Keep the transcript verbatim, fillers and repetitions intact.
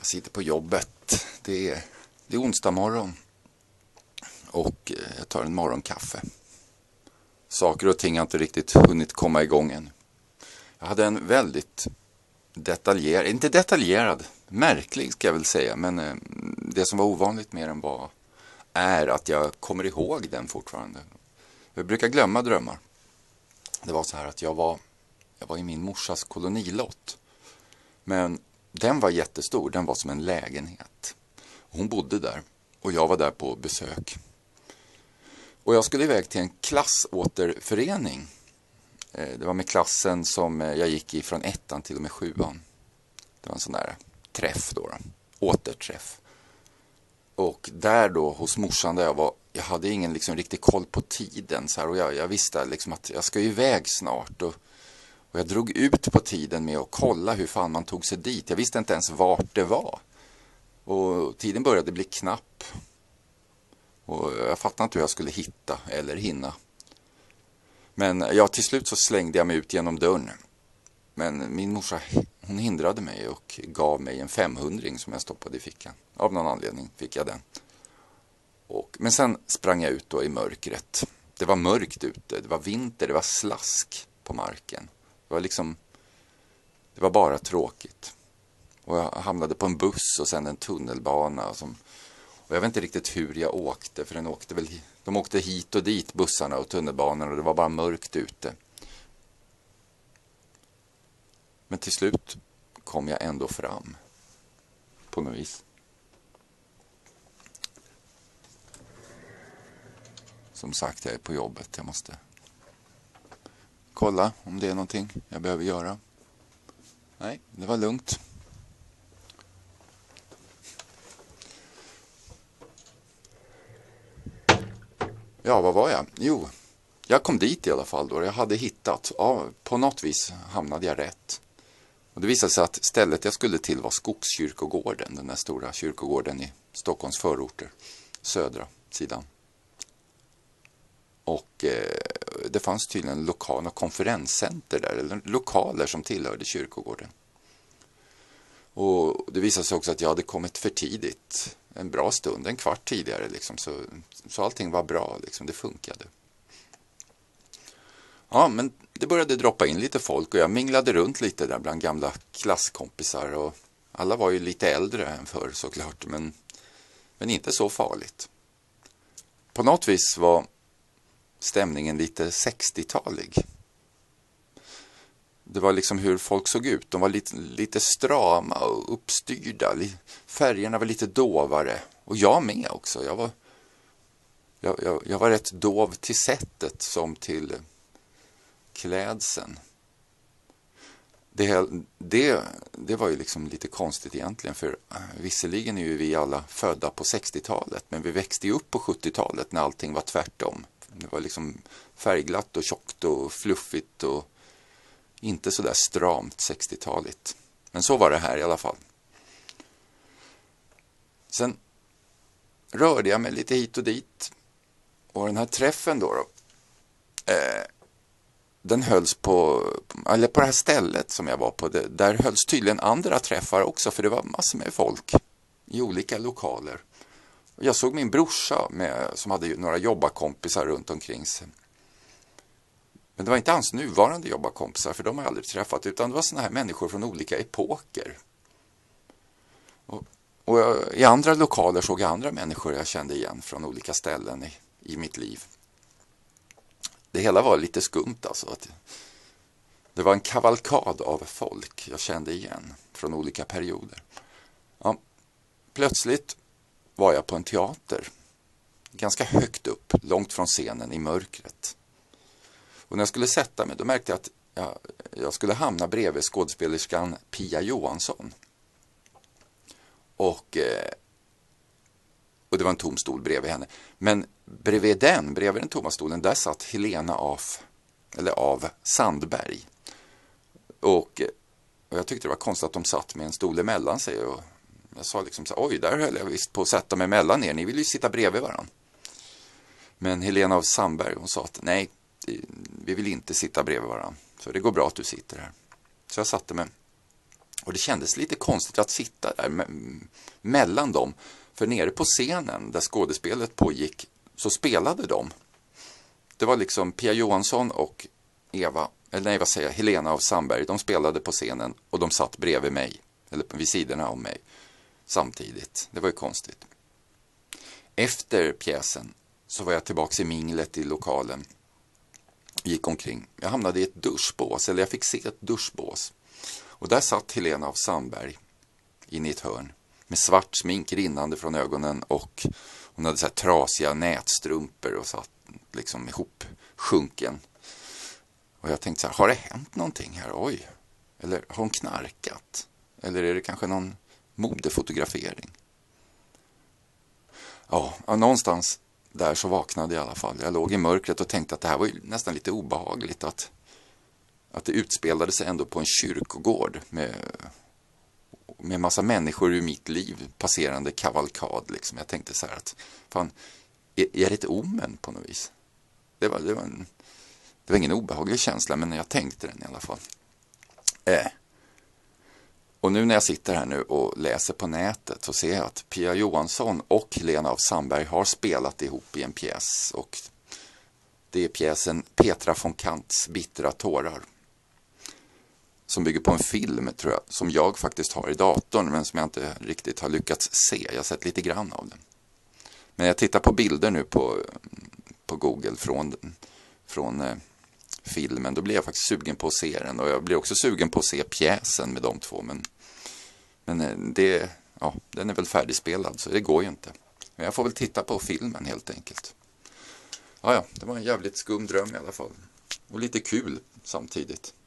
Jag sitter på jobbet. Det är, det är onsdag morgon. Och jag tar en morgonkaffe. Saker och ting har inte riktigt hunnit komma igång än. Jag hade en väldigt detaljerad, inte detaljerad, märklig ska jag väl säga. Men det som var ovanligt med den var, är att jag kommer ihåg den fortfarande. Jag brukar glömma drömmar. Det var så här att jag var, jag var i min morsas kolonilott. Men den var jättestor, den var som en lägenhet. Hon bodde där och jag var där på besök. Och jag skulle iväg till en klassåterförening. Det var med klassen som jag gick i från ettan till och med sjuan. Det var en sån där träff då, då. Återträff. Och där då hos morsan där jag var, jag hade ingen liksom riktig koll på tiden. Så här, och jag, jag visste liksom att jag ska iväg snart. Och, och jag drog ut på tiden med att kolla hur fan man tog sig dit. Jag visste inte ens vart det var. Och tiden började bli knapp. Och jag fattade inte hur jag skulle hitta eller hinna. Men ja, till slut så slängde jag mig ut genom dörren. Men min morsa, hon hindrade mig och gav mig en femhundring som jag stoppade i fickan. Av någon anledning fick jag den. Och, men sen sprang jag ut då i mörkret. Det var mörkt ute, det var vinter, det var slask på marken. Det var liksom, det var bara tråkigt. Och jag hamnade på en buss och sen en tunnelbana som... Och jag vet inte riktigt hur jag åkte, för den åkte väl, de åkte hit och dit, bussarna och tunnelbanan, och det var bara mörkt ute. Men till slut kom jag ändå fram på något vis. Som sagt, jag är på jobbet. Jag måste kolla om det är någonting jag behöver göra. Nej, det var lugnt. Ja, vad var jag? Jo, jag kom dit i alla fall då. Jag hade hittat. Ja, på något vis hamnade jag rätt. Och det visade sig att stället jag skulle till var Skogskyrkogården. Den där stora kyrkogården i Stockholms förorter. Södra sidan. Och eh, det fanns tydligen lokala konferenscenter där. Eller lokaler som tillhörde kyrkogården. Och det visade sig också att jag hade kommit för tidigt. En bra stund, en kvart tidigare liksom. Så, så allting var bra liksom, det funkade. Ja, men det började droppa in lite folk och jag minglade runt lite där bland gamla klasskompisar. Och alla var ju lite äldre än förr såklart, men, men inte så farligt. På något vis var stämningen lite sextiotalig. Det var liksom hur folk såg ut. De var lite, lite strama och uppstyrda. Färgerna var lite dovare. Och jag med också. Jag var, jag, jag, jag var rätt dov till sättet som till klädseln. Det, det, det var ju liksom lite konstigt egentligen. För visserligen är ju vi alla födda på sextiotalet. Men vi växte ju upp på sjuttiotalet när allting var tvärtom. Det var liksom färgglatt och tjockt och fluffigt och inte så där stramt sextiotaligt. Men så var det här i alla fall. Sen rörde jag mig lite hit och dit. Och den här träffen då, då eh, den hölls på, eller på det här stället som jag var på. Det, där hölls tydligen andra träffar också, för det var massor med folk i olika lokaler. Och jag såg min brorsa med, som hade några jobbarkompisar runt omkring sig. Men det var inte hans nuvarande jobbarkompisar, för de har jag aldrig träffat, utan det var såna här människor från olika epoker. Och, och jag, i andra lokaler såg jag andra människor jag kände igen från olika ställen i, i mitt liv. Det hela var lite skumt alltså. Att det var en kavalkad av folk jag kände igen från olika perioder. Ja, plötsligt var jag på en teater. Ganska högt upp, långt från scenen i mörkret. Och när jag skulle sätta mig, då märkte jag att jag, jag skulle hamna bredvid skådespelerskan Pia Johansson. Och, eh, och det var en tom stol bredvid henne. Men bredvid den, bredvid den tomma stolen, där satt Helena af, eller av Sandberg. Och, och jag tyckte det var konstigt att de satt med en stol emellan sig. Och jag sa liksom så, oj, där höll jag visst på att sätta mig mellan er. Ni vill ju sitta bredvid varandra. Men Helena av Sandberg, hon sa att nej, vi vill inte sitta bredvid varandra. Så det går bra att du sitter här. Så jag satte mig Och det kändes lite konstigt att sitta där me- mellan dem. För nere på scenen där skådespelet pågick så spelade de. Det var liksom Pia Johansson och Eva, eller nej vad säger jag, Helena av Sandberg. De spelade på scenen och de satt bredvid mig, eller vid sidorna av mig samtidigt. Det var ju konstigt. Efter pjäsen så var jag tillbaka i minglet i lokalen. Gick omkring. Jag hamnade i ett duschbås, eller jag fick se ett duschbås. Och där satt Helena av Sandberg inne i ett hörn. Med svart smink rinnande från ögonen och hon hade så här trasiga nätstrumpor och satt liksom ihop sjunken. Och jag tänkte så här, har det hänt någonting här? Oj. Eller har hon knarkat? Eller är det kanske någon modefotografering? Ja, någonstans där så vaknade jag i alla fall. Jag låg i mörkret och tänkte att det här var ju nästan lite obehagligt. Att, att det utspelade sig ändå på en kyrkogård med, med massa människor ur mitt liv. Passerande kavalkad liksom. Jag tänkte så här att, fan, är, är det ett omen på något vis? Det var, det var, en, det var ingen obehaglig känsla, men jag tänkte den i alla fall. Eh. Och nu när jag sitter här nu och läser på nätet så ser jag att Pia Johansson och Helena av Sandberg har spelat ihop i en pjäs. Och det är pjäsen Petra von Kants Bittra tårar. Som bygger på en film, tror jag, som jag faktiskt har i datorn men som jag inte riktigt har lyckats se. Jag har sett lite grann av den. Men jag tittar på bilder nu på, på Google från, från eh, filmen. Då blir jag faktiskt sugen på att se den. Och jag blir också sugen på att se pjäsen med de två. Men, men eh, det, ja, den är väl färdigspelad så det går ju inte. Men jag får väl titta på filmen helt enkelt. Ja, ja, det var en jävligt skum dröm i alla fall. Och lite kul samtidigt.